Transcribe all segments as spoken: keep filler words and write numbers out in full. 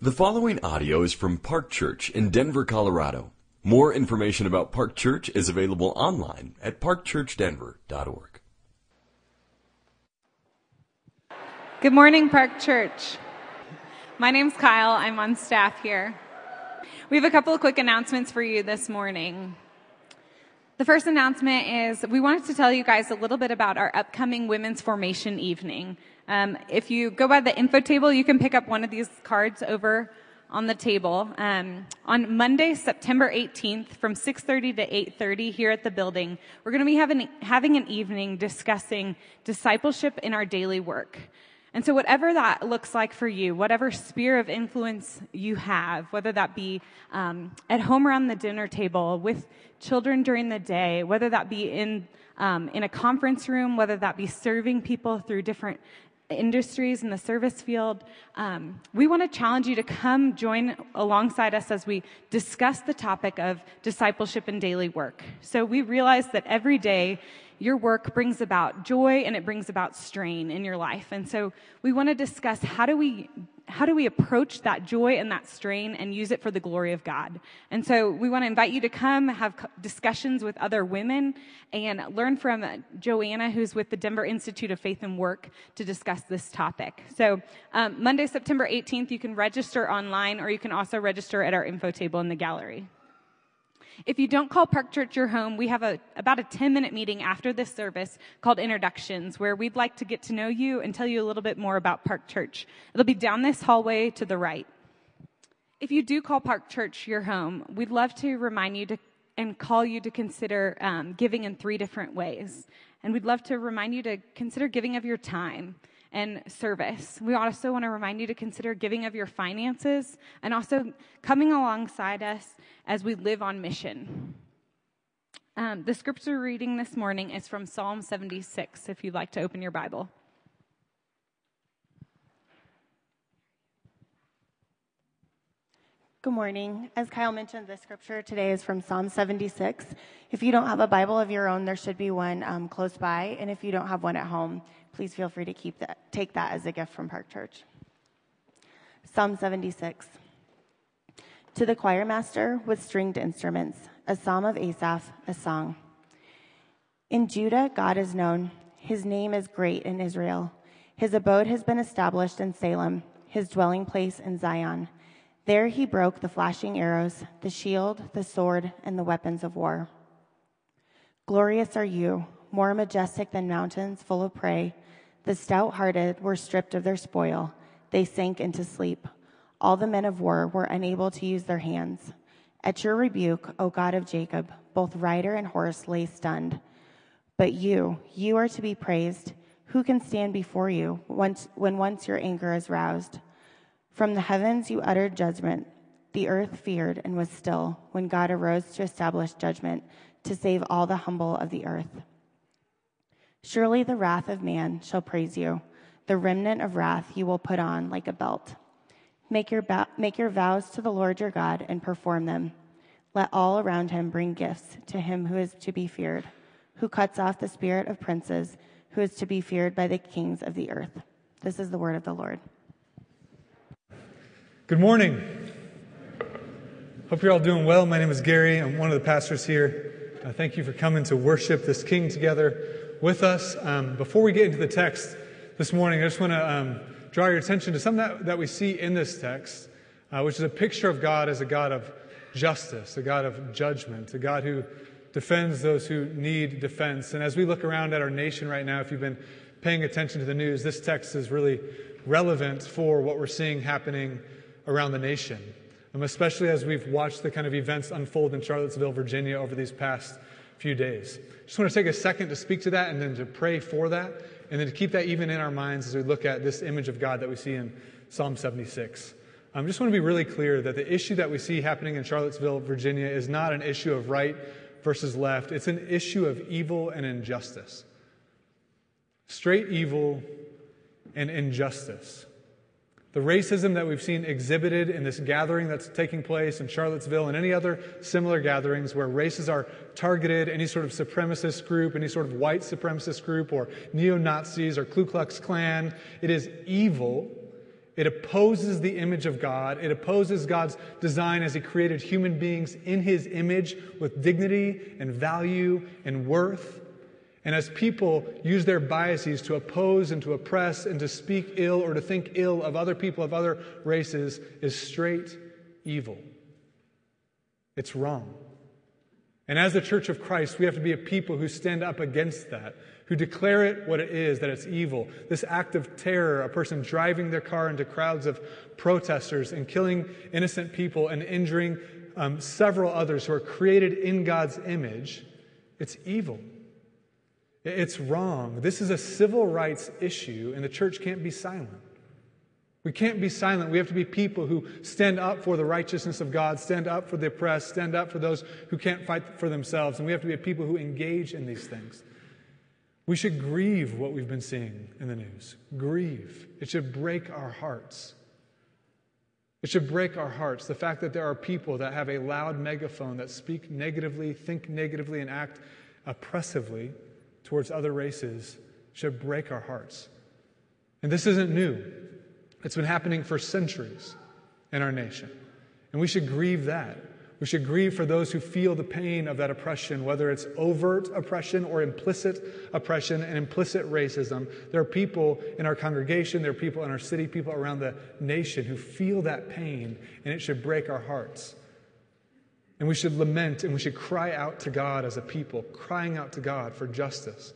The following audio is from Park Church in Denver, Colorado. More information about Park Church is available online at park church denver dot org. Good morning, Park Church. My name's Kyle. I'm on staff here. We have a couple of quick announcements for you this morning. The first announcement is we wanted to tell you guys a little bit about our upcoming Women's Formation Evening. Um, if you go by the info table, you can pick up one of these cards over on the table. Um, on Monday, September eighteenth, from six thirty to eight thirty here at the building, we're going to be having, having an evening discussing discipleship in our daily work. And so whatever that looks like for you, whatever sphere of influence you have, whether that be um, at home around the dinner table, with children during the day, whether that be in um, in a conference room, whether that be serving people through different industries in the service field, um, we want to challenge you to come join alongside us as we discuss the topic of discipleship and daily work. So we realize that every day your work brings about joy and it brings about strain in your life. And so we want to discuss how do we how do we approach that joy and that strain and use it for the glory of God. And so we want to invite you to come have discussions with other women and learn from Joanna, who's with the Denver Institute of Faith and Work, to discuss this topic. So um, Monday, September eighteenth, you can register online, or you can also register at our info table in the gallery. If you don't call Park Church your home, we have a about a ten-minute meeting after this service called Introductions, where we'd like to get to know you and tell you a little bit more about Park Church. It'll be down this hallway to the right. If you do call Park Church your home, we'd love to remind you to and call you to consider um, giving in three different ways. And we'd love to remind you to consider giving of your time and service. We also want to remind you to consider giving of your finances and also coming alongside us as we live on mission. Um, the scripture reading this morning is from Psalm seventy-six, if you'd like to open your Bible. Good morning. As Kyle mentioned, the scripture today is from Psalm seventy-six. If you don't have a Bible of your own, there should be one um, close by. And if you don't have one at home, please feel free to keep that, take that as a gift from Park Church. Psalm seventy-six. To the choir master with stringed instruments, a psalm of Asaph, a song. In Judah, God is known. His name is great in Israel. His abode has been established in Salem, his dwelling place in Zion. There he broke the flashing arrows, the shield, the sword, and the weapons of war. Glorious are you, more majestic than mountains full of prey. The stout-hearted were stripped of their spoil. They sank into sleep. All the men of war were unable to use their hands. At your rebuke, O God of Jacob, both rider and horse lay stunned. But you, you are to be praised. Who can stand before you once, when once your anger is roused? From the heavens you uttered judgment. The earth feared and was still when God arose to establish judgment, to save all the humble of the earth. Surely the wrath of man shall praise you. The remnant of wrath you will put on like a belt. Make your, ba- make your vows to the Lord your God and perform them. Let all around him bring gifts to him who is to be feared, who cuts off the spirit of princes, who is to be feared by the kings of the earth. This is the word of the Lord. Good morning. Hope you're all doing well. My name is Gary. I'm one of the pastors here. Uh, thank you for coming to worship this King together with us. Um, before we get into the text this morning, I just want to um, draw your attention to something that, that we see in this text, uh, which is a picture of God as a God of justice, a God of judgment, a God who defends those who need defense. And as we look around at our nation right now, if you've been paying attention to the news, this text is really relevant for what we're seeing happening around the nation, um, especially as we've watched the kind of events unfold in Charlottesville, Virginia over these past few days. Just want to take a second to speak to that and then to pray for that, and then to keep that even in our minds as we look at this image of God that we see in Psalm seventy-six. I um, just want to be really clear that the issue that we see happening in Charlottesville, Virginia is not an issue of right versus left. It's an issue of evil and injustice. Straight evil and injustice. The racism that we've seen exhibited in this gathering that's taking place in Charlottesville and any other similar gatherings where races are targeted, any sort of supremacist group, any sort of white supremacist group, or neo-Nazis or Ku Klux Klan, it is evil It opposes the image of God. It opposes God's design as he created human beings in his image with dignity and value and worth. And as people use their biases to oppose and to oppress and to speak ill or to think ill of other people of other races is straight evil. It's wrong. And as the Church of Christ, we have to be a people who stand up against that, who declare it what it is, that it's evil. This act of terror, a person driving their car into crowds of protesters and killing innocent people and injuring um, several others who are created in God's image, it's evil. It's wrong. This is a civil rights issue, and the church can't be silent. We can't be silent. We have to be people who stand up for the righteousness of God, stand up for the oppressed, stand up for those who can't fight for themselves, and we have to be a people who engage in these things. We should grieve what we've been seeing in the news. Grieve. It should break our hearts. It should break our hearts. The fact that there are people that have a loud megaphone that speak negatively, think negatively, and act oppressively towards other races should break our hearts. And this isn't new. It's been happening for centuries in our nation. And we should grieve that. We should grieve for those who feel the pain of that oppression, whether it's overt oppression or implicit oppression and implicit racism. There are people in our congregation, there are people in our city, people around the nation who feel that pain, and it should break our hearts. And we should lament and we should cry out to God as a people, crying out to God for justice.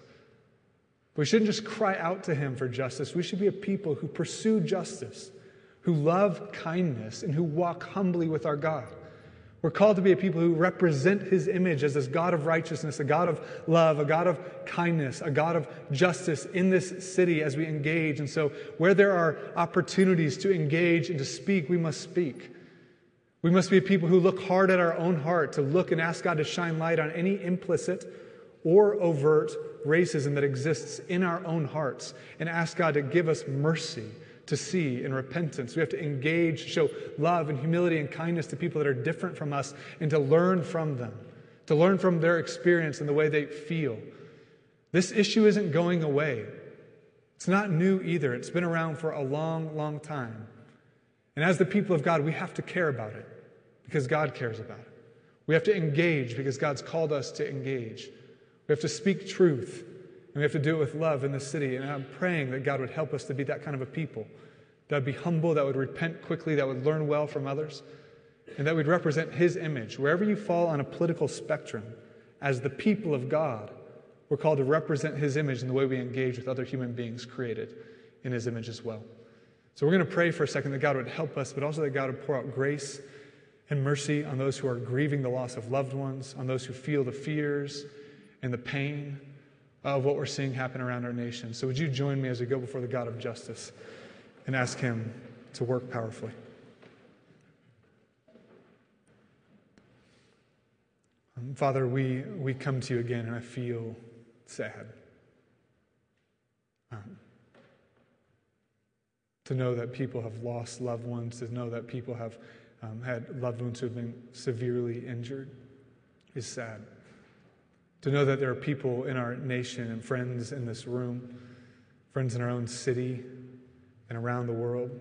We shouldn't just cry out to him for justice. We should be a people who pursue justice, who love kindness, and who walk humbly with our God. We're called to be a people who represent his image as this God of righteousness, a God of love, a God of kindness, a God of justice in this city as we engage. And so where there are opportunities to engage and to speak, we must speak. We must be a people who look hard at our own heart, to look and ask God to shine light on any implicit or overt racism that exists in our own hearts, and ask God to give us mercy to see in repentance. We have to engage, show love and humility and kindness to people that are different from us, and to learn from them, to learn from their experience and the way they feel. This issue isn't going away. It's not new either. It's been around for a long, long time. And as the people of God, we have to care about it because God cares about it. We have to engage because God's called us to engage. We have to speak truth, and we have to do it with love in the city. And I'm praying that God would help us to be that kind of a people, that would be humble, that would repent quickly, that would learn well from others, and that would represent his image. Wherever you fall on a political spectrum, as the people of God, we're called to represent his image in the way we engage with other human beings created in his image as well. So we're going to pray for a second that God would help us, but also that God would pour out grace and mercy on those who are grieving the loss of loved ones, on those who feel the fears and the pain of what we're seeing happen around our nation. So would you join me as we go before the God of justice and ask him to work powerfully? Um, Father, we, we come to you again, and I feel sad. Um, to know that people have lost loved ones, to know that people have um, had loved ones who have been severely injured is sad. To know that there are people in our nation and friends in this room, friends in our own city and around the world,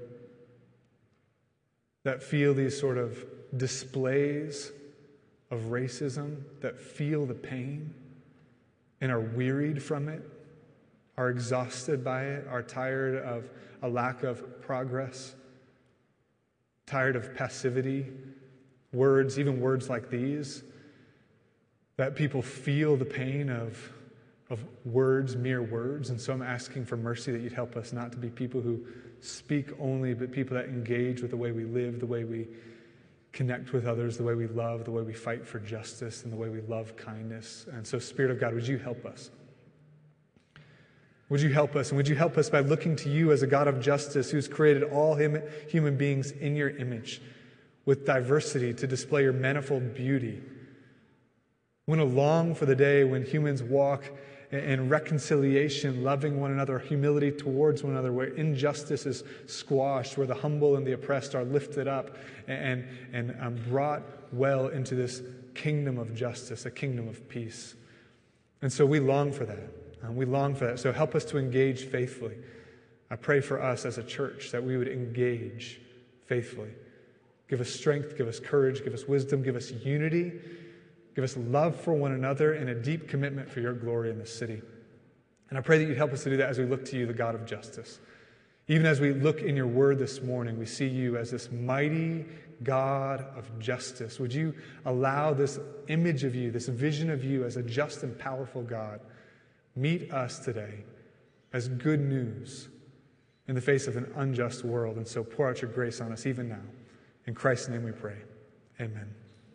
that feel these sort of displays of racism, that feel the pain and are wearied from it, are exhausted by it, are tired of a lack of progress, tired of passivity, words, even words like these, that people feel the pain of, of words, mere words. And so I'm asking for mercy that you'd help us not to be people who speak only, but people that engage with the way we live, the way we connect with others, the way we love, the way we fight for justice, and the way we love kindness. And so, Spirit of God, would you help us? Would you help us? And would you help us by looking to you as a God of justice who's created all hum- human beings in your image with diversity to display your manifold beauty? We want to long for the day when humans walk in reconciliation, loving one another, humility towards one another, where injustice is squashed, where the humble and the oppressed are lifted up and, and um, brought well into this kingdom of justice, a kingdom of peace. And so we long for that. Um, we long for that. So help us to engage faithfully. I pray for us as a church that we would engage faithfully. Give us strength, give us courage, give us wisdom, give us unity, give us love for one another, and a deep commitment for your glory in this city. And I pray that you'd help us to do that as we look to you, the God of justice. Even as we look in your word this morning, we see you as this mighty God of justice. Would you allow this image of you, this vision of you as a just and powerful God, meet us today as good news in the face of an unjust world. And so pour out your grace on us even now. In Christ's name we pray. Amen.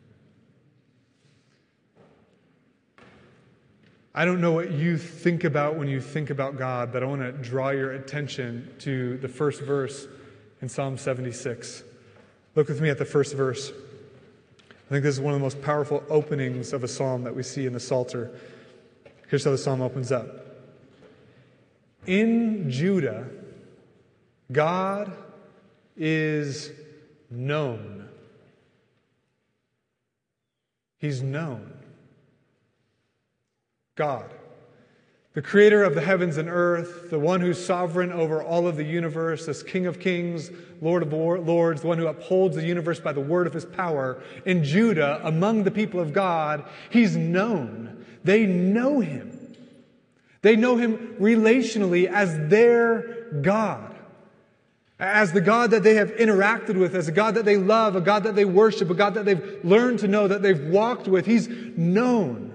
I don't know what you think about when you think about God, but I want to draw your attention to the first verse in Psalm seventy-six. Look with me at the first verse. I think this is one of the most powerful openings of a psalm that we see in the Psalter. Here's how the psalm opens up. In Judah, God is known. He's known. God, the creator of the heavens and earth, the one who's sovereign over all of the universe, this King of kings, Lord of lords, the one who upholds the universe by the word of his power. In Judah, among the people of God, he's known. They know him. They know him relationally as their God, as the God that they have interacted with, as a God that they love, a God that they worship, a God that they've learned to know, that they've walked with. He's known.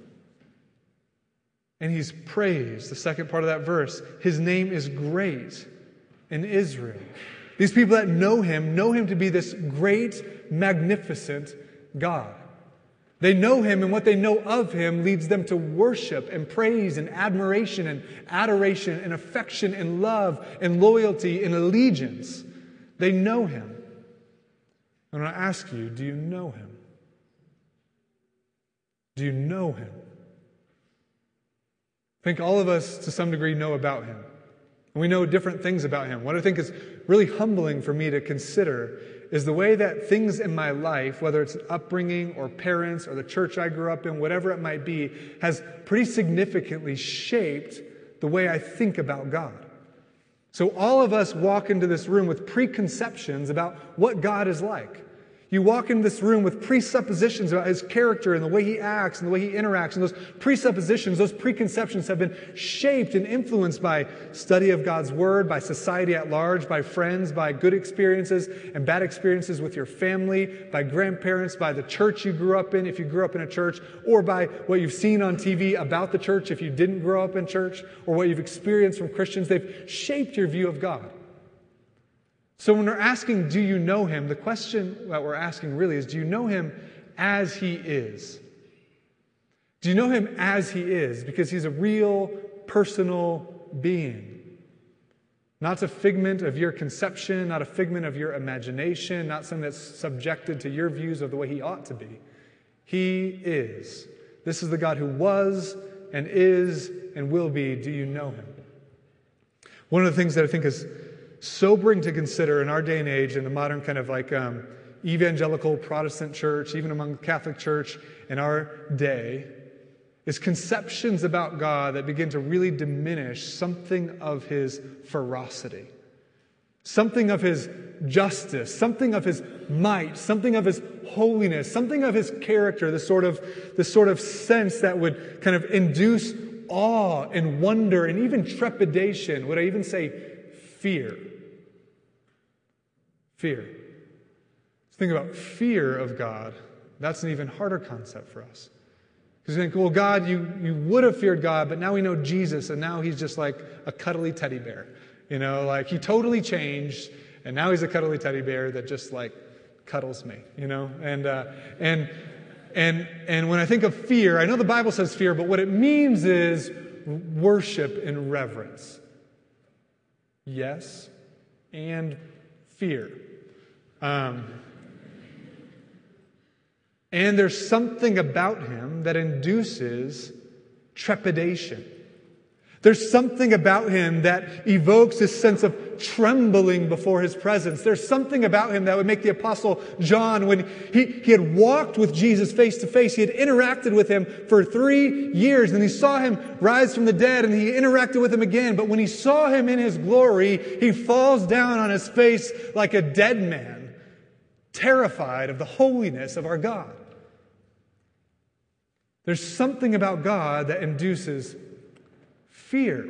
And he's praised. The second part of that verse, his name is great in Israel. These people that know him, know him to be this great, magnificent God. They know him, and what they know of him leads them to worship and praise and admiration and adoration and affection and love and loyalty and allegiance. They know him. I want to ask you, do you know him? Do you know him? I think all of us, to some degree, know about him. And we know different things about him. What I think is really humbling for me to consider is the way that things in my life, whether it's upbringing or parents or the church I grew up in, whatever it might be, has pretty significantly shaped the way I think about God. So all of us walk into this room with preconceptions about what God is like. You walk into this room with presuppositions about his character and the way he acts and the way he interacts. And those presuppositions, those preconceptions have been shaped and influenced by study of God's word, by society at large, by friends, by good experiences and bad experiences with your family, by grandparents, by the church you grew up in, if you grew up in a church, or by what you've seen on T V about the church if you didn't grow up in church, or what you've experienced from Christians. They've shaped your view of God. So when we're asking, do you know him? The question that we're asking really is, do you know him as he is? Do you know him as he is? Because he's a real, personal being. Not a figment of your conception, not a figment of your imagination, not something that's subjected to your views of the way he ought to be. He is. This is the God who was and is and will be. Do you know him? One of the things that I think is sobering to consider in our day and age, in the modern kind of like um, evangelical Protestant church, even among the Catholic Church in our day, is conceptions about God that begin to really diminish something of his ferocity, something of his justice, something of his might, something of his holiness, something of his character, this sort of, this sort of sense that would kind of induce awe and wonder and even trepidation. Would I even say fear? Fear. Let's think about fear of God. That's an even harder concept for us. Because you think, well, God, you, you would have feared God, but now we know Jesus, and now he's just like a cuddly teddy bear. You know, like he totally changed, and now he's a cuddly teddy bear that just like cuddles me, you know? And, uh, and, and, and when I think of fear, I know the Bible says fear, but what it means is worship and reverence. Yes, and fear. Um, and there's something about him that induces trepidation. There's something about him that evokes this sense of trembling before his presence. There's something about him that would make the Apostle John, when he, he had walked with Jesus face to face, he had interacted with him for three years, and he saw him rise from the dead, and he interacted with him again. But when he saw him in his glory, he falls down on his face like a dead man, terrified of the holiness of our God. There's something about God that induces fear.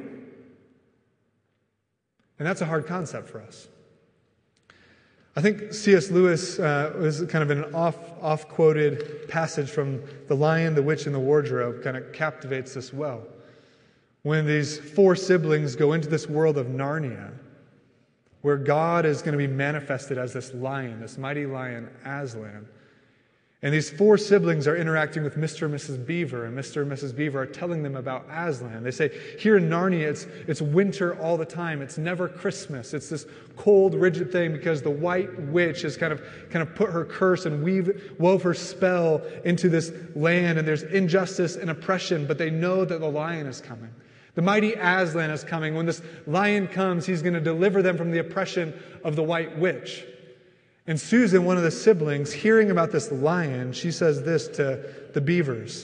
And that's a hard concept for us. I think C S Lewis uh, was kind of an off, off-quoted passage from The Lion, the Witch, and the Wardrobe kind of captivates us well. When these four siblings go into this world of Narnia, where God is going to be manifested as this lion, this mighty lion, Aslan. And these four siblings are interacting with Mister and Missus Beaver, and Mister and Missus Beaver are telling them about Aslan. They say, here in Narnia, it's, it's winter all the time. It's never Christmas. It's this cold, rigid thing because the white witch has kind of, kind of put her curse and weave, wove her spell into this land, and there's injustice and oppression, but they know that the lion is coming. The mighty Aslan is coming. When this lion comes, he's going to deliver them from the oppression of the white witch. And Susan, one of the siblings, hearing about this lion, she says this to the Beavers.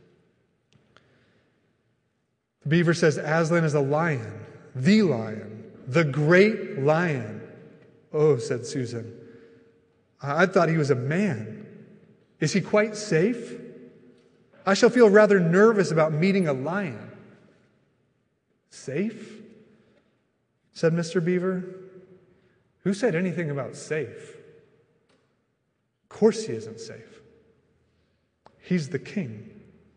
The Beaver says, Aslan is a lion, the lion, the great lion. Oh, said Susan, I thought he was a man. Is he quite safe? I shall feel rather nervous about meeting a lion. Safe? Said Mister Beaver. Who said anything about safe? Of course he isn't safe. He's the king.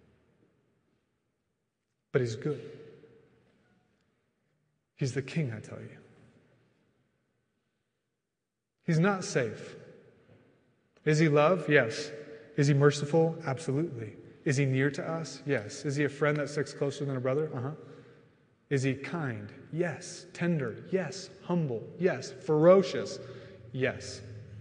But he's good. He's the king, I tell you. He's not safe. Is he love? Yes. Is he merciful? Absolutely. Is he near to us? Yes. Is he a friend that sticks closer than a brother? Uh-huh. Is he kind? Yes. Tender? Yes. Humble? Yes. Ferocious? Yes.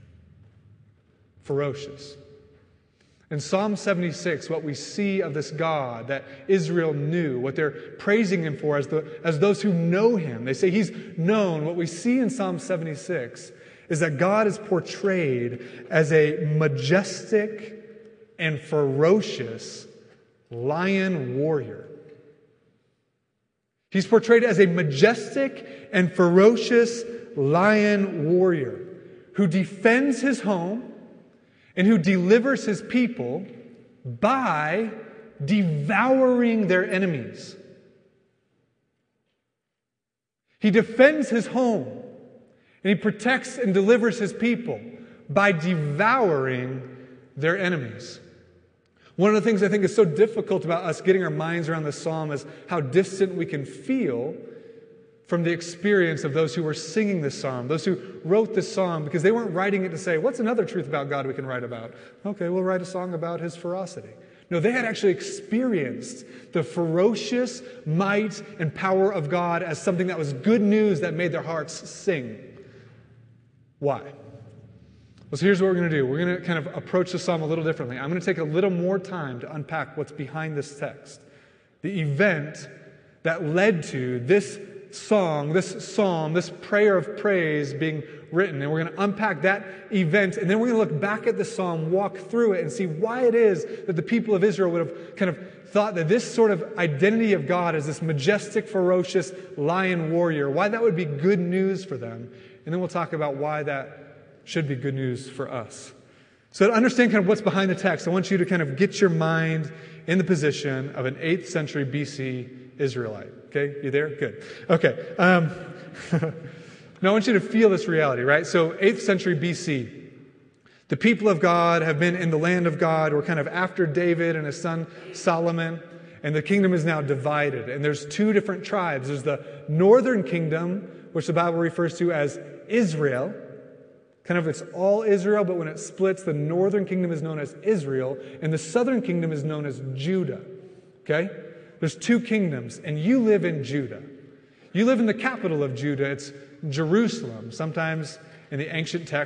Ferocious. In Psalm seventy-six, what we see of this God that Israel knew, what they're praising him for as, the, as those who know him, they say he's known. What we see in Psalm seventy-six is that God is portrayed as a majestic and ferocious lion warrior. He's portrayed as a majestic and ferocious lion warrior who defends his home and who delivers his people by devouring their enemies. He defends his home and he protects and delivers his people by devouring their enemies. One of the things I think is so difficult about us getting our minds around this psalm is how distant we can feel from the experience of those who were singing this psalm, those who wrote this psalm, because they weren't writing it to say, what's another truth about God we can write about? Okay, we'll write a song about his ferocity. No, they had actually experienced the ferocious might and power of God as something that was good news that made their hearts sing. Why? Well, so here's what we're going to do. We're going to kind of approach the psalm a little differently. I'm going to take a little more time to unpack what's behind this text. The event that led to this song, this psalm, this prayer of praise being written. And we're going to unpack that event, and then we're going to look back at the psalm, walk through it, and see why it is that the people of Israel would have kind of thought that this sort of identity of God as this majestic, ferocious lion warrior, why that would be good news for them. And then we'll talk about why that should be good news for us. So to understand kind of what's behind the text, I want you to kind of get your mind in the position of an eighth century B C Israelite. Okay, you there? Good. Okay. Um, now I want you to feel this reality, right? So eighth century B C, the people of God have been in the land of God. We're kind of after David and his son Solomon, and the kingdom is now divided. And there's two different tribes. There's the northern kingdom, which the Bible refers to as Israel. Kind of it's all Israel, but when it splits, the northern kingdom is known as Israel, and the southern kingdom is known as Judah. Okay? There's two kingdoms, and you live in Judah. You live in the capital of Judah. It's Jerusalem, sometimes in the ancient texts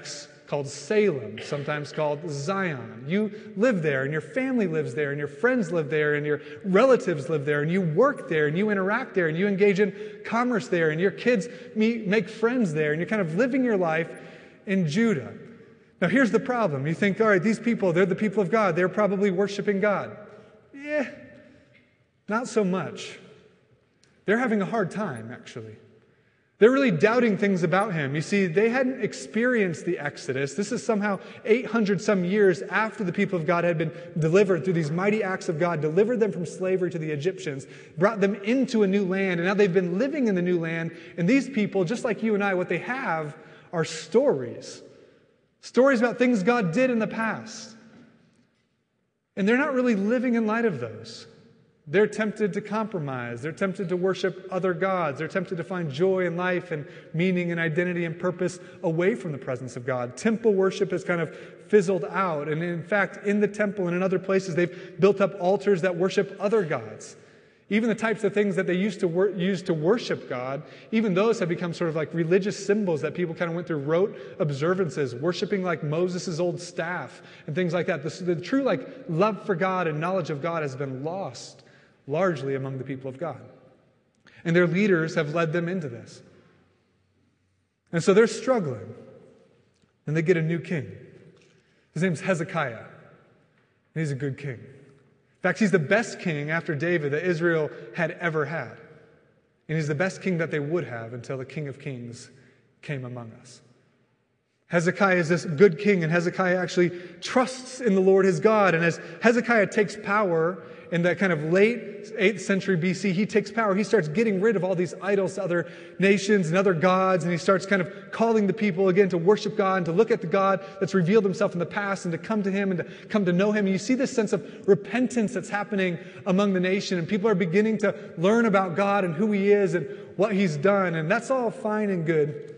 called Salem, sometimes called Zion. You live there, and your family lives there, and your friends live there, and your relatives live there, and you work there, and you interact there, and you engage in commerce there, and your kids meet, make friends there, and you're kind of living your life in Judah. Now, here's the problem. You think, all right, these people, they're the people of God. They're probably worshiping God. Yeah, not so much. They're having a hard time, actually. They're really doubting things about him. You see, they hadn't experienced the Exodus. This is somehow eight hundred some years after the people of God had been delivered through these mighty acts of God, delivered them from slavery to the Egyptians, brought them into a new land, and now they've been living in the new land. And these people, just like you and I, what they have are stories. Stories about things God did in the past. And they're not really living in light of those. They're tempted to compromise. They're tempted to worship other gods. They're tempted to find joy in life and meaning and identity and purpose away from the presence of God. Temple worship has kind of fizzled out. And in fact, in the temple and in other places, they've built up altars that worship other gods. Even the types of things that they used to wor- use to worship God, even those have become sort of like religious symbols that people kind of went through rote observances, worshiping like Moses' old staff and things like that. The, the true like love for God and knowledge of God has been lost largely among the people of God. And their leaders have led them into this. And so they're struggling. And they get a new king. His name's Hezekiah. And he's a good king. In fact, he's the best king after David that Israel had ever had. And he's the best king that they would have until the King of Kings came among us. Hezekiah is this good king, and Hezekiah actually trusts in the Lord his God. And as Hezekiah takes power in that kind of late eighth century B C, he takes power. He starts getting rid of all these idols to other nations and other gods, and he starts kind of calling the people again to worship God and to look at the God that's revealed himself in the past and to come to him and to come to know him. And you see this sense of repentance that's happening among the nation, and people are beginning to learn about God and who he is and what he's done. And that's all fine and good,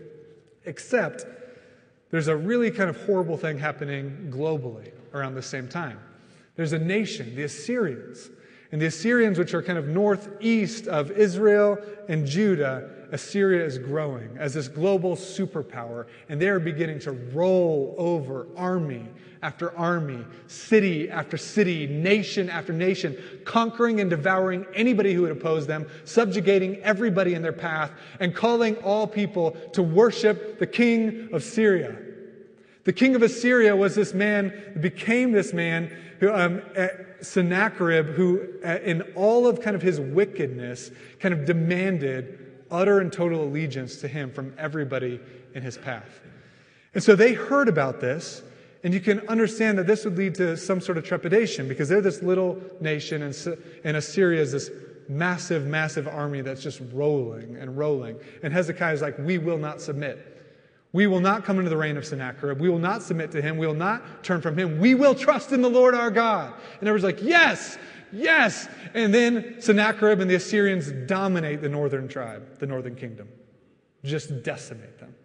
except there's a really kind of horrible thing happening globally around the same time. There's a nation, the Assyrians. And the Assyrians, which are kind of northeast of Israel and Judah, Assyria is growing as this global superpower. And they're beginning to roll over army after army, city after city, nation after nation, conquering and devouring anybody who would oppose them, subjugating everybody in their path, and calling all people to worship the king of Syria. The king of Assyria was this man, became this man, who, um, Sennacherib, who uh, in all of kind of his wickedness, kind of demanded utter and total allegiance to him from everybody in his path. And so they heard about this, and you can understand that this would lead to some sort of trepidation, because they're this little nation, and, and Assyria is this massive, massive army that's just rolling and rolling. And Hezekiah is like, we will not submit. We will not come into the reign of Sennacherib. We will not submit to him. We will not turn from him. We will trust in the Lord our God. And everyone's like, yes, yes. And then Sennacherib and the Assyrians dominate the northern tribe, the northern kingdom. Just decimate them.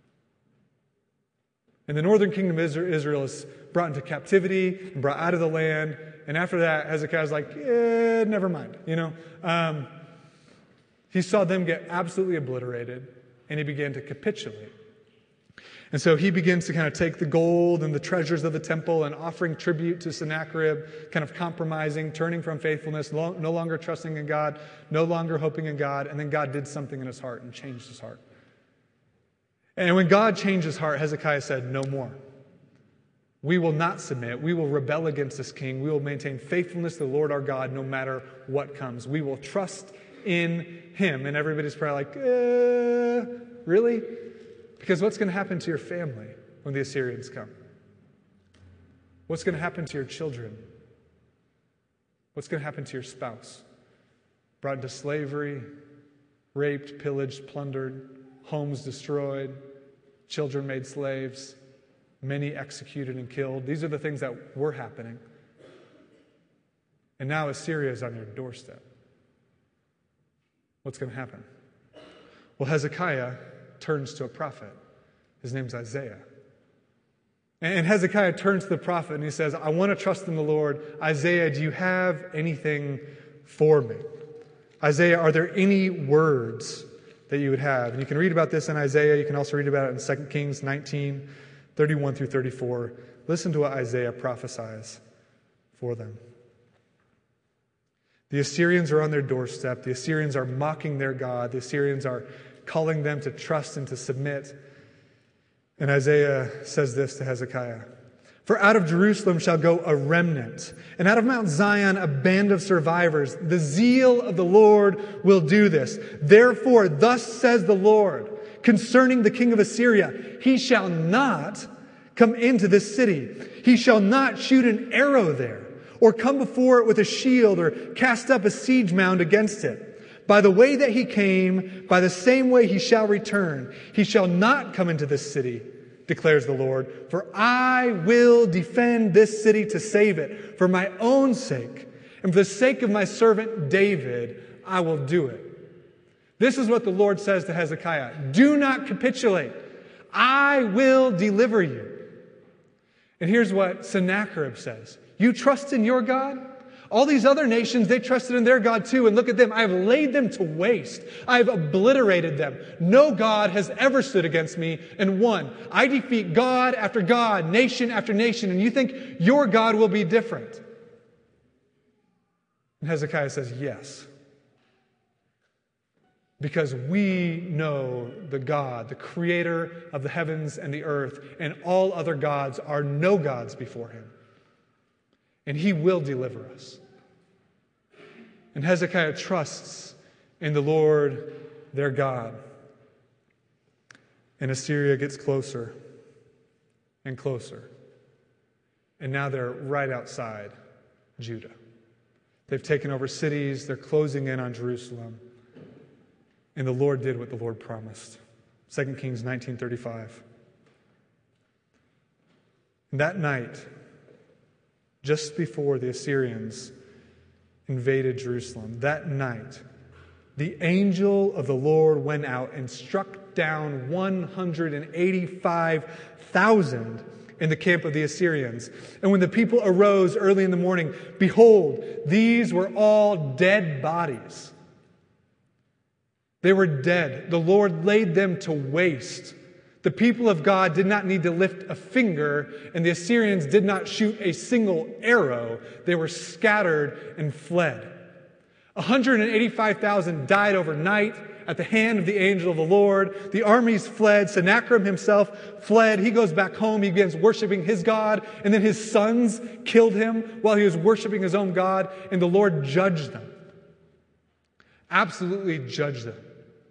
And the northern kingdom of Israel is brought into captivity and brought out of the land. And after that, Hezekiah's like, eh, never mind. You know, um, he saw them get absolutely obliterated, and he began to capitulate. And so he begins to kind of take the gold and the treasures of the temple and offering tribute to Sennacherib, kind of compromising, turning from faithfulness, no longer trusting in God, no longer hoping in God. And then God did something in his heart and changed his heart. And when God changed his heart, Hezekiah said, no more. We will not submit. We will rebel against this king. We will maintain faithfulness to the Lord our God no matter what comes. We will trust in him. And everybody's probably like, uh, really? Because what's going to happen to your family when the Assyrians come? What's going to happen to your children? What's going to happen to your spouse? Brought into slavery, raped, pillaged, plundered, homes destroyed, children made slaves, many executed and killed. These are the things that were happening. And now Assyria is on your doorstep. What's going to happen? Well, Hezekiah turns to a prophet. His name's Isaiah. And Hezekiah turns to the prophet and he says, I want to trust in the Lord. Isaiah, do you have anything for me? Isaiah, are there any words that you would have? And you can read about this in Isaiah. You can also read about it in Second Kings nineteen. thirty-one through thirty-four. Listen to what Isaiah prophesies for them. The Assyrians are on their doorstep. The Assyrians are mocking their God. The Assyrians are calling them to trust and to submit. And Isaiah says this to Hezekiah. For out of Jerusalem shall go a remnant, and out of Mount Zion a band of survivors. The zeal of the Lord will do this. Therefore, thus says the Lord, concerning the king of Assyria, he shall not come into this city. He shall not shoot an arrow there, or come before it with a shield, or cast up a siege mound against it. By the way that he came, by the same way he shall return. He shall not come into this city, declares the Lord, for I will defend this city to save it. For my own sake, and for the sake of my servant David, I will do it. This is what the Lord says to Hezekiah. Do not capitulate. I will deliver you. And here's what Sennacherib says. You trust in your God? All these other nations, they trusted in their God too. And look at them. I have laid them to waste. I have obliterated them. No God has ever stood against me and won. I defeat God after God, nation after nation. And you think your God will be different? And Hezekiah says, yes. Because we know the God, the creator of the heavens and the earth, and all other gods are no gods before him. And he will deliver us. And Hezekiah trusts in the Lord, their God. And Assyria gets closer and closer. And now they're right outside Judah. They've taken over cities. They're closing in on Jerusalem. And the Lord did what the Lord promised. Second Kings nineteen thirty-five. And that night, just before the Assyrians invaded Jerusalem, that night, the angel of the Lord went out and struck down one hundred eighty-five thousand in the camp of the Assyrians. And when the people arose early in the morning, behold, these were all dead bodies. They were dead. The Lord laid them to waste. The people of God did not need to lift a finger, and the Assyrians did not shoot a single arrow. They were scattered and fled. one hundred eighty-five thousand died overnight at the hand of the angel of the Lord. The armies fled. Sennacherib himself fled. He goes back home. He begins worshiping his God, and then his sons killed him while he was worshiping his own God, and the Lord judged them. Absolutely judged them.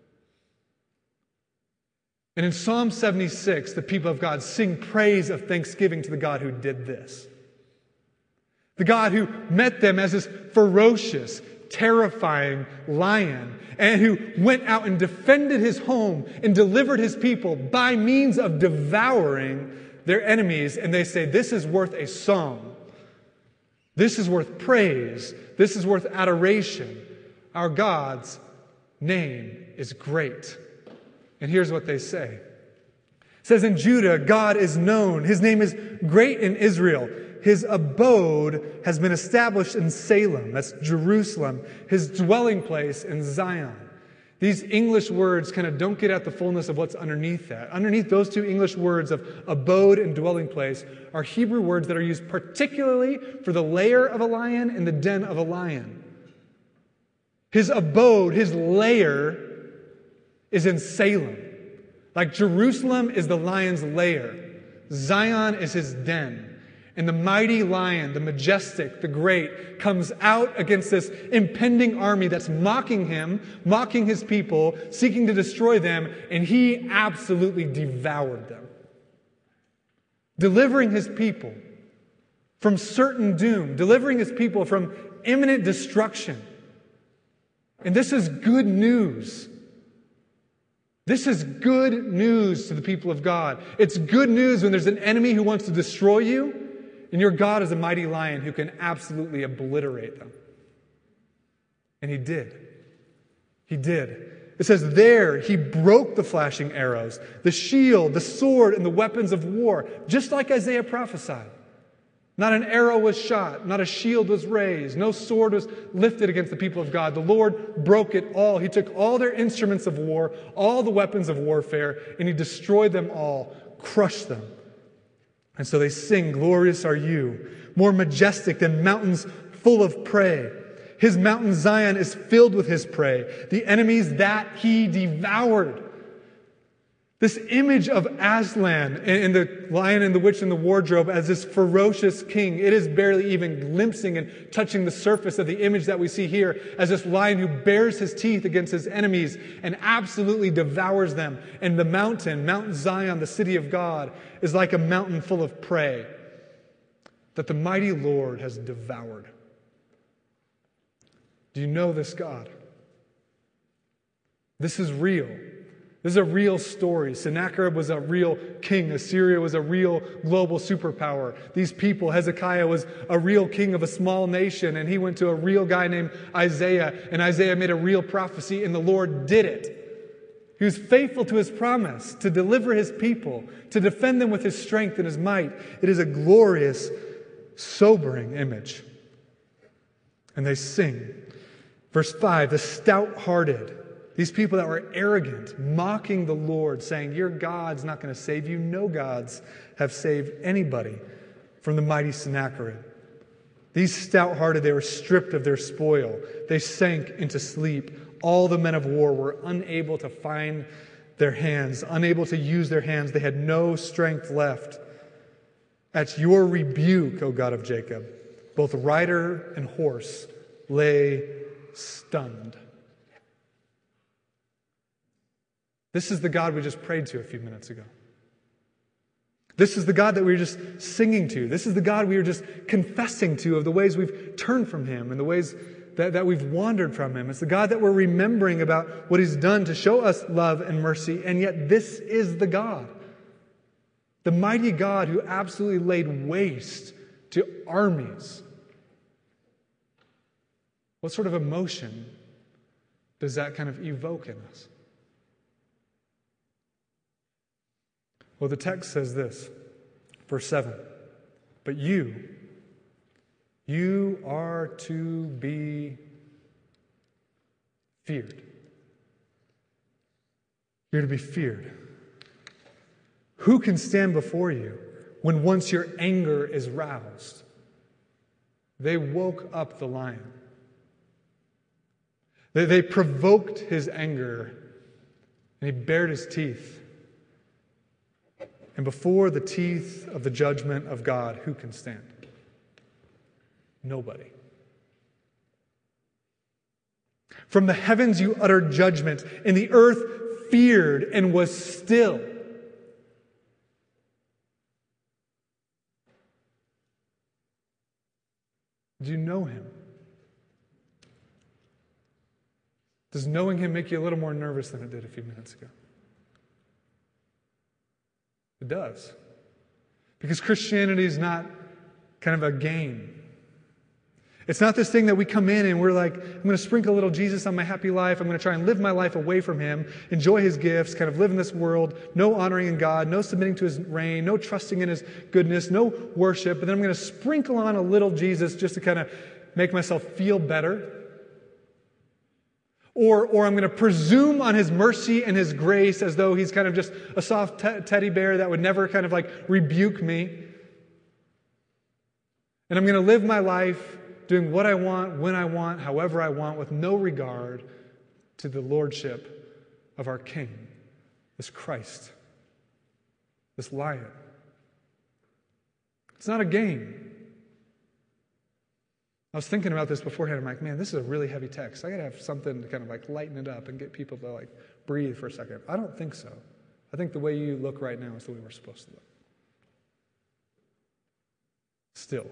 And in Psalm seventy-six, the people of God sing praise of thanksgiving to the God who did this. The God who met them as this ferocious, terrifying lion, and who went out and defended his home and delivered his people by means of devouring their enemies. And they say, this is worth a song. This is worth praise. This is worth adoration. Our God's name is great. And here's what they say. It says, in Judah, God is known. His name is great in Israel. His abode has been established in Salem. That's Jerusalem. His dwelling place in Zion. These English words kind of don't get at the fullness of what's underneath that. Underneath those two English words of abode and dwelling place are Hebrew words that are used particularly for the lair of a lion and the den of a lion. His abode, his lair, is in Salem. Like Jerusalem is the lion's lair. Zion is his den. And the mighty lion, the majestic, the great, comes out against this impending army that's mocking him, mocking his people, seeking to destroy them, and he absolutely devoured them. Delivering his people from certain doom, delivering his people from imminent destruction. And this is good news. This is good news to the people of God. It's good news when there's an enemy who wants to destroy you, and your God is a mighty lion who can absolutely obliterate them. And he did. He did. It says there he broke the flashing arrows, the shield, the sword, and the weapons of war, just like Isaiah prophesied. Not an arrow was shot, not a shield was raised, no sword was lifted against the people of God. The Lord broke it all. He took all their instruments of war, all the weapons of warfare, and he destroyed them all, crushed them And so they sing, glorious are you, more majestic than mountains full of prey. His mountain Zion is filled with his prey, the enemies that he devoured. This image of Aslan and the Lion and the Witch and the Wardrobe as this ferocious king, it is barely even glimpsing and touching the surface of the image that we see here as this lion who bares his teeth against his enemies and absolutely devours them. And the mountain, Mount Zion, the city of God, is like a mountain full of prey that the mighty Lord has devoured. Do you know this God? This is real. This is a real story. Sennacherib was a real king. Assyria was a real global superpower. These people, Hezekiah was a real king of a small nation, and he went to a real guy named Isaiah, and Isaiah made a real prophecy, and the Lord did it. He was faithful to his promise to deliver his people, to defend them with his strength and his might. It is a glorious, sobering image. And they sing. Verse five, the stout-hearted. These people that were arrogant, mocking the Lord, saying, your God's not going to save you. No gods have saved anybody from the mighty Sennacherib. These stout-hearted, they were stripped of their spoil. They sank into sleep. All the men of war were unable to find their hands, unable to use their hands. They had no strength left. At your rebuke, O God of Jacob, both rider and horse lay stunned. This is the God we just prayed to a few minutes ago. This is the God that we were just singing to. This is the God we were just confessing to of the ways we've turned from him and the ways that, that we've wandered from him. It's the God that we're remembering about what he's done to show us love and mercy, and yet this is the God. The mighty God who absolutely laid waste to armies. What sort of emotion does that kind of evoke in us? Well, the text says this, verse seven, but you, you are to be feared. You're to be feared. Who can stand before you when once your anger is roused? They woke up the lion. They, they provoked his anger, and he bared his teeth. And before the teeth of the judgment of God, who can stand? Nobody. From the heavens you uttered judgment, and the earth feared and was still. Do you know him? Does knowing him make you a little more nervous than it did a few minutes ago? It does. Because Christianity is not kind of a game. It's not this thing that we come in and we're like, I'm going to sprinkle a little Jesus on my happy life. I'm going to try and live my life away from him, enjoy his gifts, kind of live in this world, no honoring in God, no submitting to his reign, no trusting in his goodness, no worship. But then I'm going to sprinkle on a little Jesus just to kind of make myself feel better. Or, or I'm going to presume on his mercy and his grace as though he's kind of just a soft te- teddy bear that would never kind of like rebuke me. And I'm going to live my life doing what I want, when I want, however I want, with no regard to the lordship of our King, this Christ, this Lion. It's not a game. I was thinking about this beforehand. I'm like, man, this is a really heavy text. I got to have something to kind of like lighten it up and get people to like breathe for a second. I don't think so. I think the way you look right now is the way we're supposed to look. Still.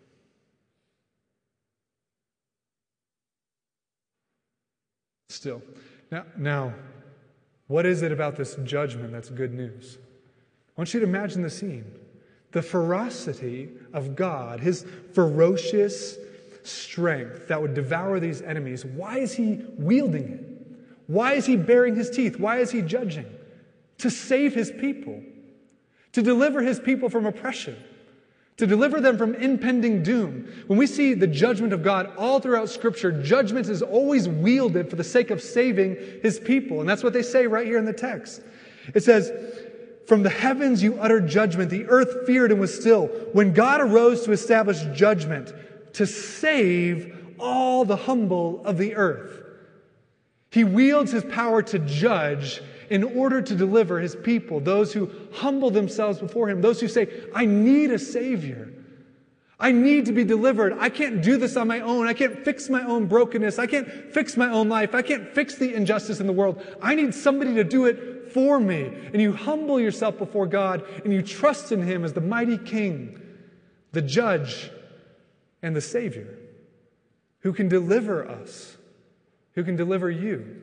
Still. Now, now, what is it about this judgment that's good news? I want you to imagine the scene. The ferocity of God, his ferocious strength that would devour these enemies. Why is he wielding it? Why is he baring his teeth? Why is he judging? To save his people. To deliver his people from oppression. To deliver them from impending doom. When we see the judgment of God all throughout Scripture, judgment is always wielded for the sake of saving his people. And that's what they say right here in the text. It says, From the heavens you uttered judgment. The earth feared and was still. When God arose to establish judgment, to save all the humble of the earth. He wields his power to judge in order to deliver his people, those who humble themselves before him, those who say, I need a Savior. I need to be delivered. I can't do this on my own. I can't fix my own brokenness. I can't fix my own life. I can't fix the injustice in the world. I need somebody to do it for me. And you humble yourself before God and you trust in him as the mighty King, the judge, and the Savior who can deliver us, who can deliver you.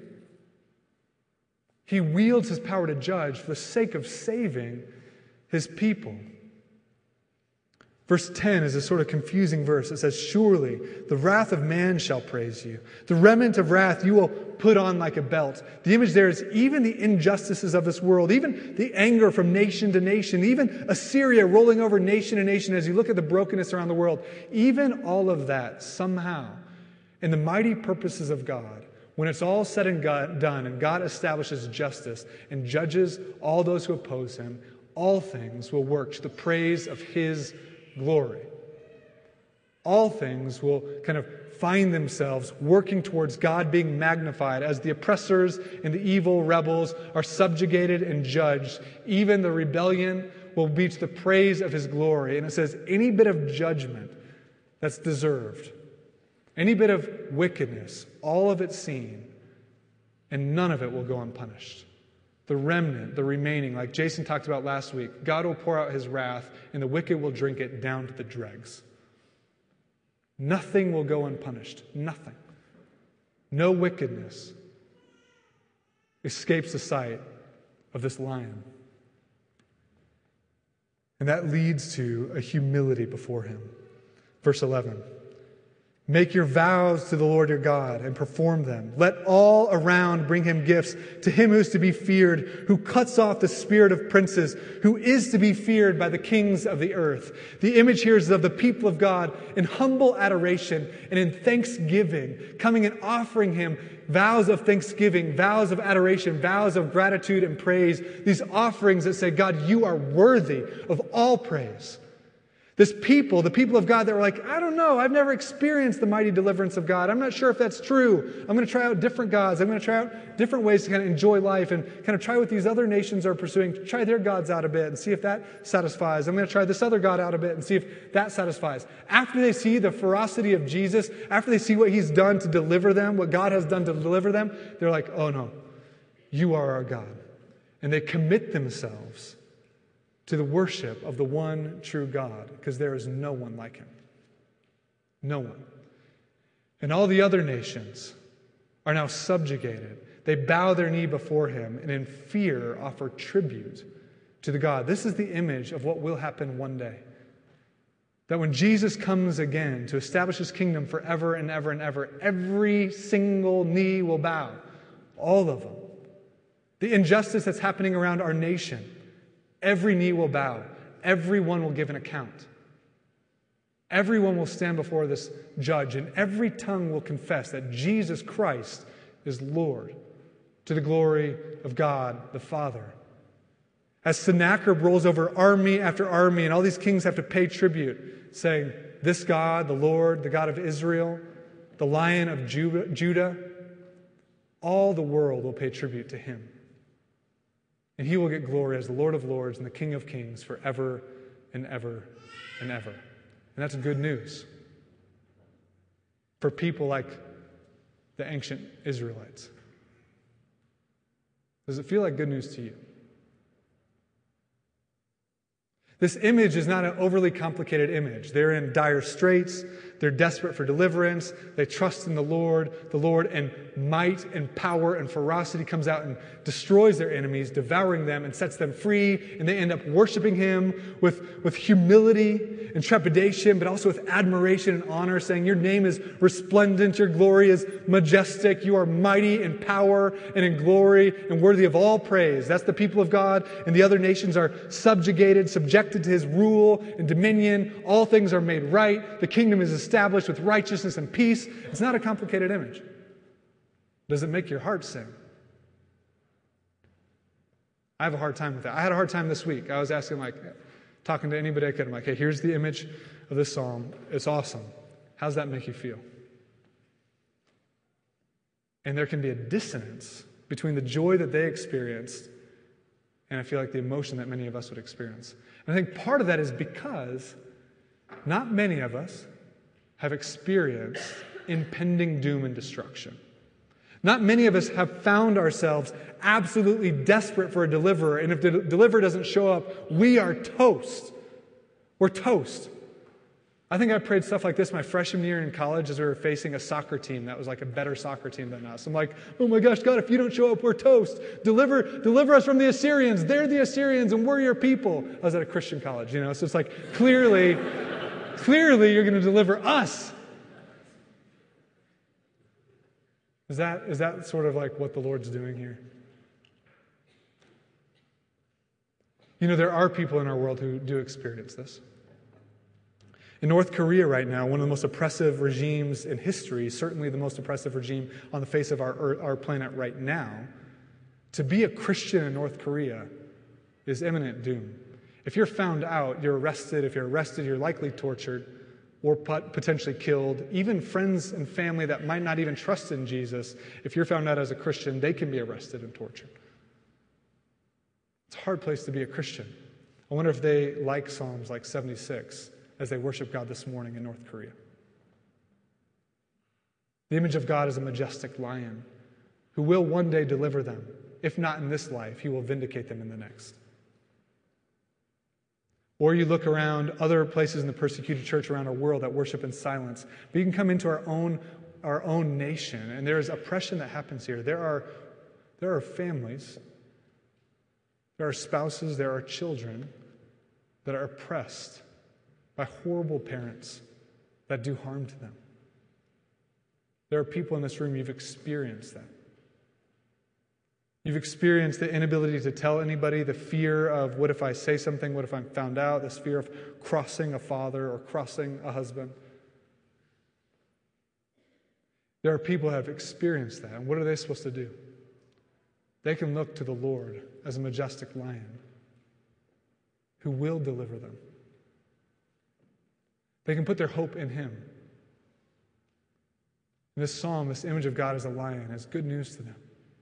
He wields his power to judge for the sake of saving his people. Verse ten is a sort of confusing verse. It says, surely the wrath of man shall praise you. The remnant of wrath you will put on like a belt. The image there is even the injustices of this world, even the anger from nation to nation, even Assyria rolling over nation to nation as you look at the brokenness around the world. Even all of that somehow, in the mighty purposes of God, when it's all said and done and God establishes justice and judges all those who oppose him, all things will work to the praise of his glory. All things will kind of find themselves working towards God being magnified as the oppressors and the evil rebels are subjugated and judged. Even the rebellion will be to the praise of his glory. And it says any bit of judgment that's deserved, any bit of wickedness, all of it seen, and none of it will go unpunished. The remnant, the remaining, like Jason talked about last week, God will pour out his wrath and the wicked will drink it down to the dregs. Nothing will go unpunished. Nothing. No wickedness escapes the sight of this lion. And that leads to a humility before him. Verse eleven. Make your vows to the Lord your God and perform them. Let all around bring him gifts to him who is to be feared, who cuts off the spirit of princes, who is to be feared by the kings of the earth. The image here is of the people of God in humble adoration and in thanksgiving, coming and offering him vows of thanksgiving, vows of adoration, vows of gratitude and praise. These offerings that say, God, you are worthy of all praise. This people, the people of God that were like, I don't know, I've never experienced the mighty deliverance of God. I'm not sure if that's true. I'm going to try out different gods. I'm going to try out different ways to kind of enjoy life and kind of try what these other nations are pursuing. Try their gods out a bit and see if that satisfies. I'm going to try this other God out a bit and see if that satisfies. After they see the ferocity of Jesus, after they see what he's done to deliver them, what God has done to deliver them, they're like, oh no, you are our God. And they commit themselves to the worship of the one true God, because there is no one like him. No one. And all the other nations are now subjugated. They bow their knee before him and in fear offer tribute to the God. This is the image of what will happen one day. That when Jesus comes again to establish his kingdom forever and ever and ever, every single knee will bow. All of them. The injustice that's happening around our nation, every knee will bow. Everyone will give an account. Everyone will stand before this judge, and every tongue will confess that Jesus Christ is Lord, to the glory of God the Father. As Sennacherib rolls over army after army, and all these kings have to pay tribute, saying, this God, the Lord, the God of Israel, the Lion of Judah, all the world will pay tribute to him. And he will get glory as the Lord of Lords and the King of Kings forever and ever and ever. And that's good news for people like the ancient Israelites. Does it feel like good news to you? This image is not an overly complicated image. They're in dire straits. They're desperate for deliverance. They trust in the Lord. The Lord, and might and power and ferocity comes out and destroys their enemies, devouring them and sets them free. And they end up worshiping him with, with humility and trepidation, but also with admiration and honor, saying, your name is resplendent. Your glory is majestic. You are mighty in power and in glory and worthy of all praise. That's the people of God. And the other nations are subjugated, subjected to his rule and dominion. All things are made right. The kingdom is established with righteousness and peace. It's not a complicated image. Does it make your heart sing? I have a hard time with that. I had a hard time this week. I was asking, like, talking to anybody I could. I'm like, hey, here's the image of this psalm. It's awesome. How does that make you feel? And there can be a dissonance between the joy that they experienced and I feel like the emotion that many of us would experience. And I think part of that is because not many of us have experienced impending doom and destruction. Not many of us have found ourselves absolutely desperate for a deliverer, and if the deliverer doesn't show up, we are toast. We're toast. I think I prayed stuff like this my freshman year in college as we were facing a soccer team that was like a better soccer team than us. I'm like, oh my gosh, God, if you don't show up, we're toast. Deliver, deliver us from the Assyrians. They're the Assyrians and we're your people. I was at a Christian college, you know, so it's like clearly, clearly you're going to deliver us. Is that, is that sort of like what the Lord's doing here? You know, there are people in our world who do experience this. In North Korea right now, one of the most oppressive regimes in history, certainly the most oppressive regime on the face of our earth, our planet right now, to be a Christian in North Korea is imminent doom. If you're found out, you're arrested. If you're arrested, you're likely tortured or potentially killed. Even friends and family that might not even trust in Jesus, if you're found out as a Christian, they can be arrested and tortured. It's a hard place to be a Christian. I wonder if they like Psalms like seventy-six as they worship God this morning in North Korea. The image of God is a majestic lion who will one day deliver them. If not in this life, he will vindicate them in the next. Or you look around other places in the persecuted church around our world that worship in silence. But you can come into our own, our own nation, and there is oppression that happens here. There are, there are families, there are spouses, there are children that are oppressed by horrible parents that do harm to them. There are people in this room, you've experienced that. You've experienced the inability to tell anybody, the fear of what if I say something, what if I'm found out, this fear of crossing a father or crossing a husband. There are people who have experienced that, and what are they supposed to do? They can look to the Lord as a majestic lion who will deliver them. They can put their hope in him. In this psalm, this image of God as a lion is good news to them.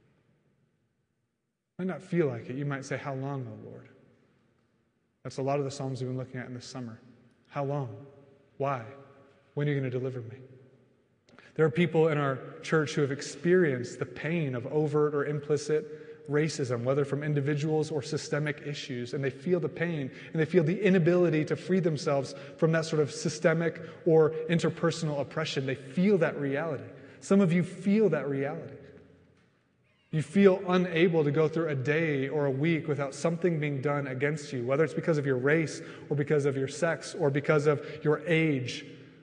Might not feel like it. You might say, how long, O Lord? That's a lot of the psalms we've been looking at in this summer. How long? Why? When are you going to deliver me? There are people in our church who have experienced the pain of overt or implicit racism, whether from individuals or systemic issues, and they feel the pain and they feel the inability to free themselves from that sort of systemic or interpersonal oppression. They feel that reality. Some of you feel that reality. You feel unable to go through a day or a week without something being done against you, whether it's because of your race or because of your sex or because of your age.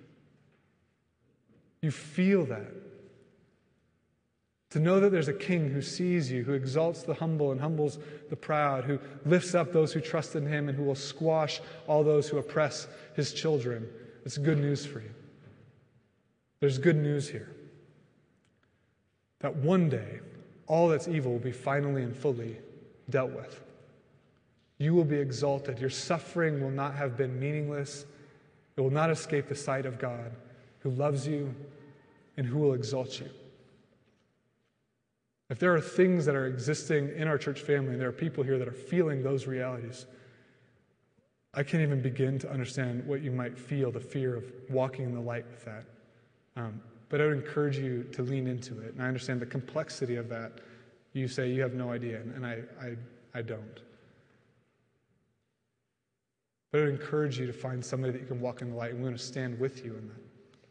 You feel that. To know that there's a king who sees you, who exalts the humble and humbles the proud, who lifts up those who trust in him and who will squash all those who oppress his children. It's good news for you. There's good news here. That one day, all that's evil will be finally and fully dealt with. You will be exalted. Your suffering will not have been meaningless. It will not escape the sight of God, who loves you and who will exalt you. If there are things that are existing in our church family, and there are people here that are feeling those realities, I can't even begin to understand what you might feel, the fear of walking in the light with that. Um, but I would encourage you to lean into it. And I understand the complexity of that. You say you have no idea, and I, I, I don't. But I would encourage you to find somebody that you can walk in the light, and we're going to stand with you in that.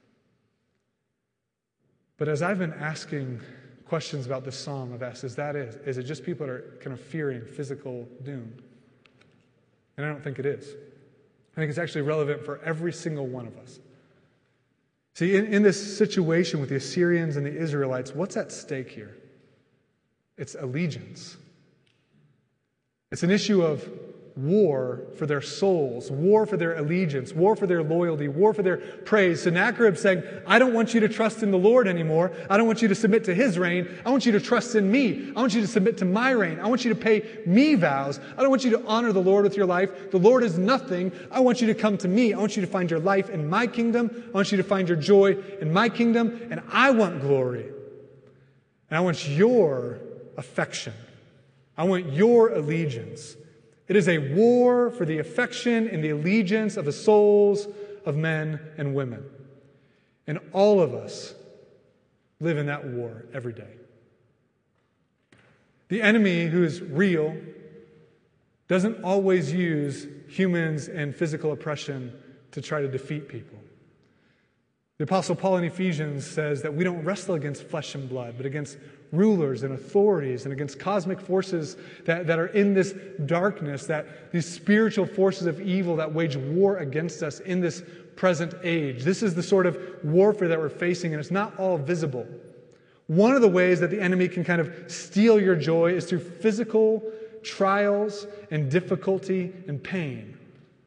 But as I've been asking questions about this psalm, I've asked, is that it? Is it just people that are kind of fearing physical doom? And I don't think it is. I think it's actually relevant for every single one of us. See, in, in this situation with the Assyrians and the Israelites, what's at stake here? It's allegiance. It's an issue of war for their souls, war for their allegiance, war for their loyalty, war for their praise. Sennacherib's saying, I don't want you to trust in the Lord anymore. I don't want you to submit to his reign. I want you to trust in me. I want you to submit to my reign. I want you to pay me vows. I don't want you to honor the Lord with your life. The Lord is nothing. I want you to come to me. I want you to find your life in my kingdom. I want you to find your joy in my kingdom. And I want glory. And I want your affection. I want your allegiance. It is a war for the affection and the allegiance of the souls of men and women. And all of us live in that war every day. The enemy, who is real, doesn't always use humans and physical oppression to try to defeat people. The Apostle Paul in Ephesians says that we don't wrestle against flesh and blood, but against rulers and authorities and against cosmic forces that, that are in this darkness, that these spiritual forces of evil that wage war against us in this present age. This is the sort of warfare that we're facing, and it's not all visible. One of the ways that the enemy can kind of steal your joy is through physical trials and difficulty and pain.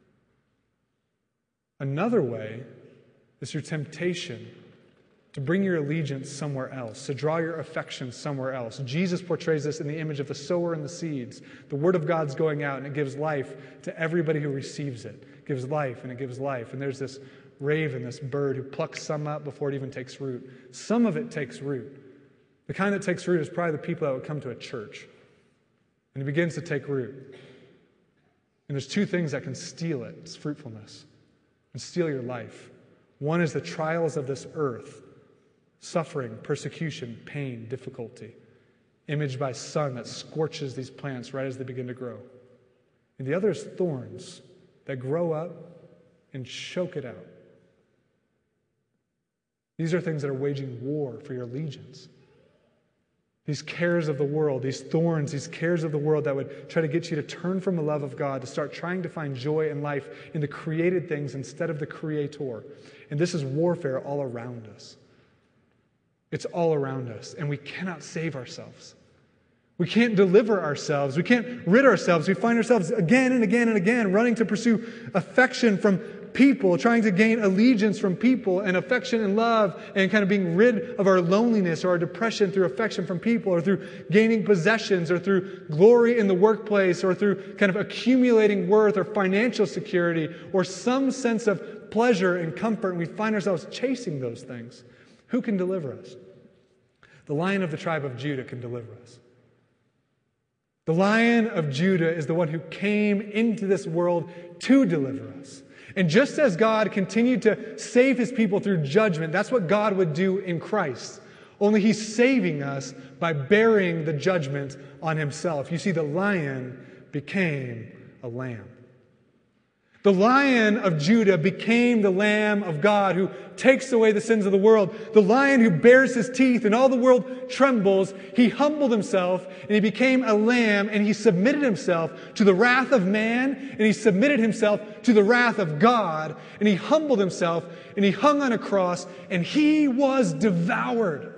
Another way is through temptation to bring your allegiance somewhere else, to draw your affection somewhere else. Jesus portrays this in the image of the sower and the seeds. The word of God's going out, and it gives life to everybody who receives it. It gives life, and it gives life. And there's this raven, this bird, who plucks some up before it even takes root. Some of it takes root. The kind that takes root is probably the people that would come to a church. And it begins to take root. And there's two things that can steal it. It's fruitfulness and steal your life. One is the trials of this earth, suffering, persecution, pain, difficulty, imaged by sun that scorches these plants right as they begin to grow. And the other is thorns that grow up and choke it out. These are things that are waging war for your allegiance. These cares of the world, these thorns, these cares of the world that would try to get you to turn from the love of God, to start trying to find joy and life in the created things instead of the Creator. And this is warfare all around us. It's all around us, and we cannot save ourselves. We can't deliver ourselves. We can't rid ourselves. We find ourselves again and again and again running to pursue affection from people, trying to gain allegiance from people and affection and love, and kind of being rid of our loneliness or our depression through affection from people, or through gaining possessions, or through glory in the workplace, or through kind of accumulating worth or financial security, or some sense of pleasure and comfort, and we find ourselves chasing those things. Who can deliver us? The Lion of the tribe of Judah can deliver us. The Lion of Judah is the one who came into this world to deliver us. And just as God continued to save his people through judgment, that's what God would do in Christ. Only he's saving us by bearing the judgment on himself. You see, the Lion became a lamb. The Lion of Judah became the Lamb of God who takes away the sins of the world. The Lion who bares his teeth and all the world trembles. He humbled himself and he became a lamb, and he submitted himself to the wrath of man, and he submitted himself to the wrath of God, and he humbled himself and he hung on a cross, and he was devoured.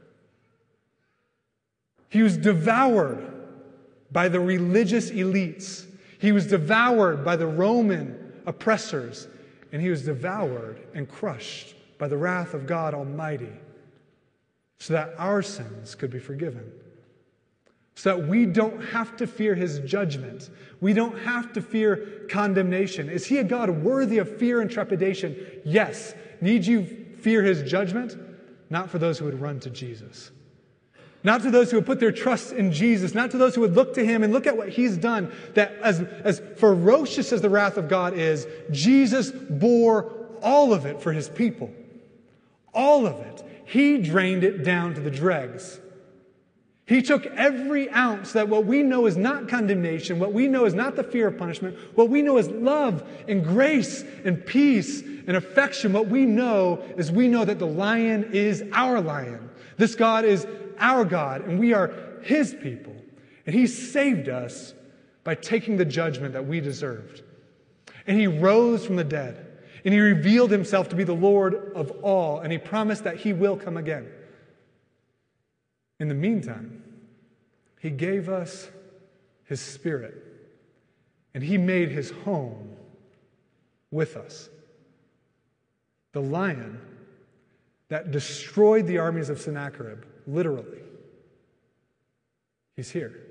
He was devoured by the religious elites. He was devoured by the Roman oppressors, and he was devoured and crushed by the wrath of God Almighty, so that our sins could be forgiven, so that we don't have to fear his judgment. We don't have to fear condemnation. Is he a God worthy of fear and trepidation? Yes. Need you fear his judgment? Not for those who would run to Jesus. Not to those who would put their trust in Jesus, not to those who would look to him and look at what he's done, that as, as ferocious as the wrath of God is, Jesus bore all of it for his people. All of it. He drained it down to the dregs. He took every ounce that what we know is not condemnation, what we know is not the fear of punishment, what we know is love and grace and peace and affection. What we know is we know that the Lion is our Lion. This God is our God, and we are his people. And he saved us by taking the judgment that we deserved. And he rose from the dead, and he revealed himself to be the Lord of all, and he promised that he will come again. In the meantime, he gave us his Spirit. And he made his home with us. The lion that destroyed the armies of Sennacherib, literally, he's here.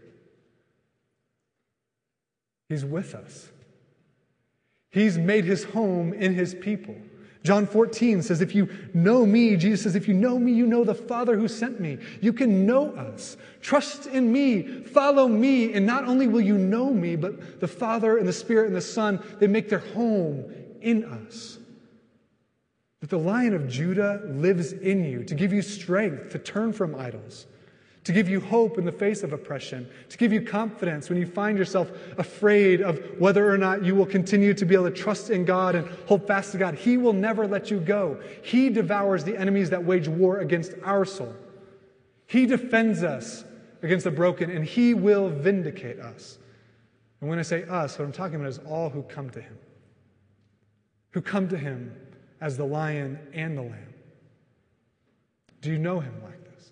He's with us. He's made his home in his people. John fourteen says, if you know me, Jesus says, if you know me, you know the Father who sent me. You can know us. Trust in me. Follow me. And not only will you know me, but the Father and the Spirit and the Son, they make their home in us. That the Lion of Judah lives in you to give you strength to turn from idols, to give you hope in the face of oppression, to give you confidence when you find yourself afraid of whether or not you will continue to be able to trust in God and hold fast to God. He will never let you go. He devours the enemies that wage war against our soul. He defends us against the broken, and he will vindicate us. And when I say us, what I'm talking about is all who come to him, who come to him as the lion and the lamb. Do you know him like this?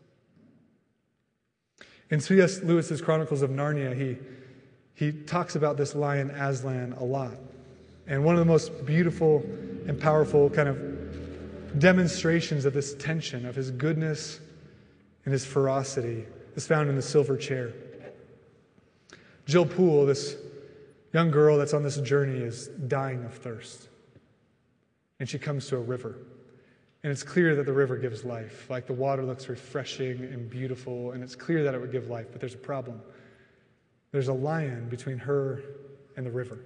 In C S Lewis's Chronicles of Narnia, he, he talks about this lion Aslan a lot. And one of the most beautiful and powerful kind of demonstrations of this tension, of his goodness and his ferocity, is found in the silver chair. Jill Poole, this young girl that's on this journey, is dying of thirst. And she comes to a river. And it's clear that the river gives life. Like the water looks refreshing and beautiful, and it's clear that it would give life, but there's a problem. There's a lion between her and the river.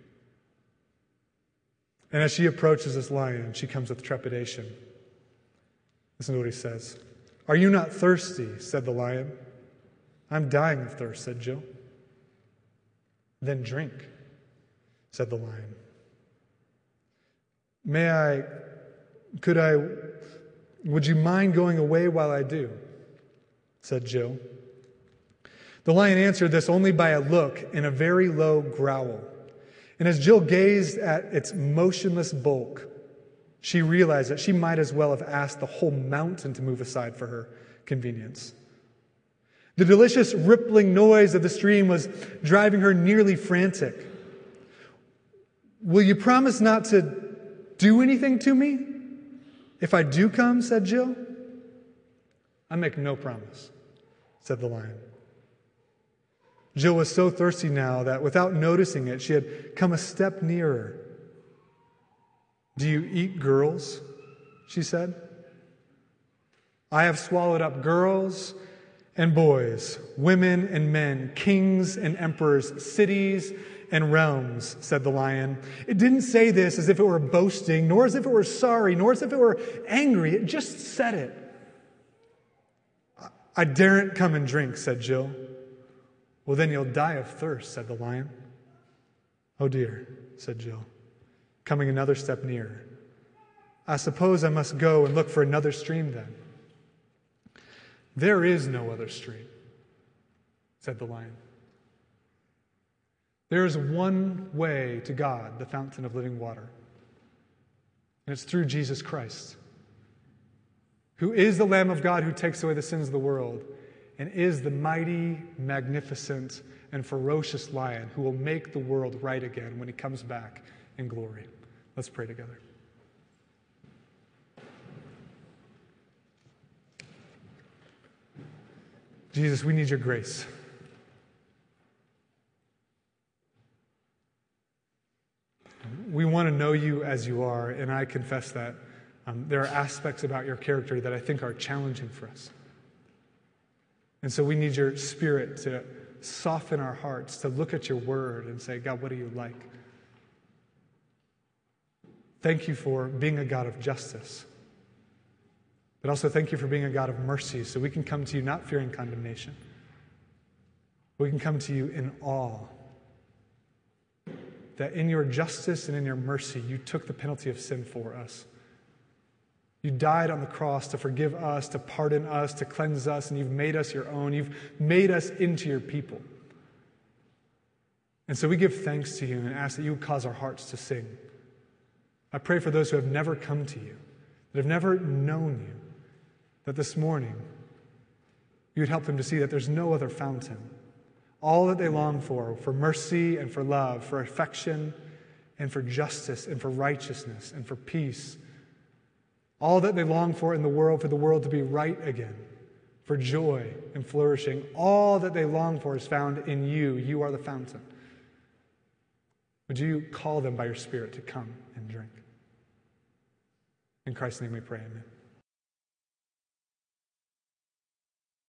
And as she approaches this lion, she comes with trepidation. Listen to what he says. "Are you not thirsty?" said the lion. "I'm dying of thirst," said Jill. "Then drink," said the lion. May I, could I, would you mind going away while I do? Said Jill. The lion answered this only by a look and a very low growl. And as Jill gazed at its motionless bulk, she realized that she might as well have asked the whole mountain to move aside for her convenience. The delicious rippling noise of the stream was driving her nearly frantic. "Will you promise not to do anything to me if I do come?" said Jill. "I make no promise," said the lion. Jill was so thirsty now that without noticing it, she had come a step nearer. "Do you eat girls?" she said. "I have swallowed up girls and boys, women and men, kings and emperors, cities and realms," said the lion. It didn't say this as if it were boasting, nor as if it were sorry, nor as if it were angry. It just said it. "I daren't come and drink," said Jill. "Well, then you'll die of thirst," said the lion. "Oh dear," said Jill, coming another step nearer. "I suppose I must go and look for another stream then." "There is no other stream," said the lion. There is one way to God, the fountain of living water. And it's through Jesus Christ, who is the Lamb of God who takes away the sins of the world, and is the mighty, magnificent, and ferocious lion who will make the world right again when he comes back in glory. Let's pray together. Jesus, we need your grace. We want to know you as you are, and I confess that um, there are aspects about your character that I think are challenging for us. And so we need your Spirit to soften our hearts, to look at your word and say, God, what do you like? Thank you for being a God of justice, but also thank you for being a God of mercy, so we can come to you not fearing condemnation. We can come to you in awe that in your justice and in your mercy, you took the penalty of sin for us. You died on the cross to forgive us, to pardon us, to cleanse us, and you've made us your own. You've made us into your people. And so we give thanks to you and ask that you would cause our hearts to sing. I pray for those who have never come to you, that have never known you, that this morning you would help them to see that there's no other fountain. all that they long for, for mercy and for love, for affection and for justice and for righteousness and for peace. All that they long for in the world, for the world to be right again, for joy and flourishing. All that they long for is found in you. You are the fountain. Would you call them by your Spirit to come and drink? In Christ's name we pray, amen.